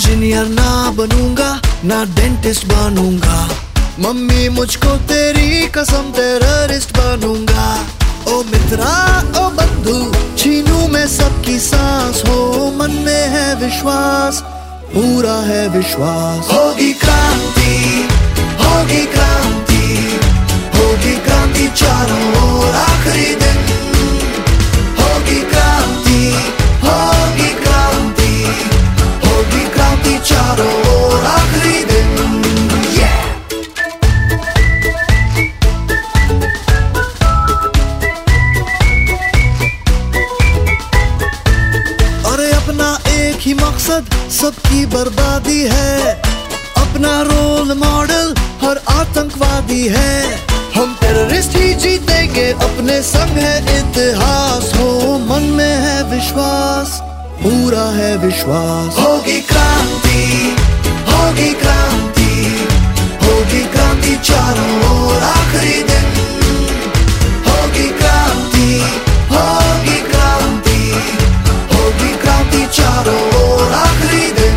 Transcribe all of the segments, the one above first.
Engineer ना बनूंगा ना डेंटिस्ट बनूंगा, मम्मी मुझको तेरी कसम टेररिस्ट बनूंगा। ओ मित्रा ओ बंधु छीनू मैं सबकी सांस, हो मन में है विश्वास, पूरा है विश्वास। होगी क्रांति, होगी क्रांति, होगी क्रांति चारों ओर आखिरी दिन। होगी क्रांति, होगी क्रांति, होगी क्रांति चारों ओर आखिरी दिन। अरे अपना एक ही मकसद सबकी बर्बादी है, अपना रोल मॉडल हर आतंकवादी है। हम टेररिस्ट ही जीतेंगे, अपने संग है इतिहास, हो मन में है विश्वास, पूरा है विश्वास। होगी क्रांति, होगी क्रांति, होगी क्रांति चारों ओर आखिरी दिन। होगी क्रांति, होगी क्रांति, होगी क्रांति चारों ओर आखिरी दिन।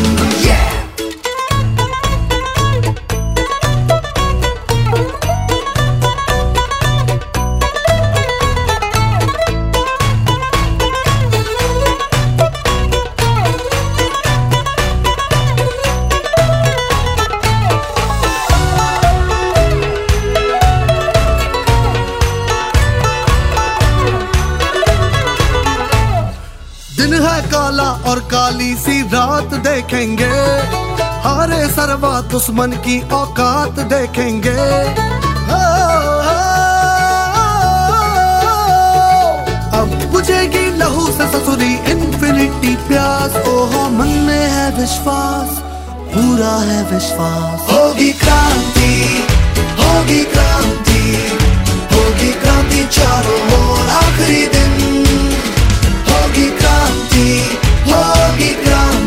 दिन है काला और काली सी रात देखेंगे, हारे सर्वा दुश्मन की औकात देखेंगे। अब बुझेगी लहू से ससुरी इन्फिनिटी प्यास, ओहो मन में है विश्वास, पूरा है विश्वास। होगी क्रांति, होगी क्रांति, होगी क्रांति चारों ओर आखिरी दिन। होगी क्रांति, होगी क्रांति।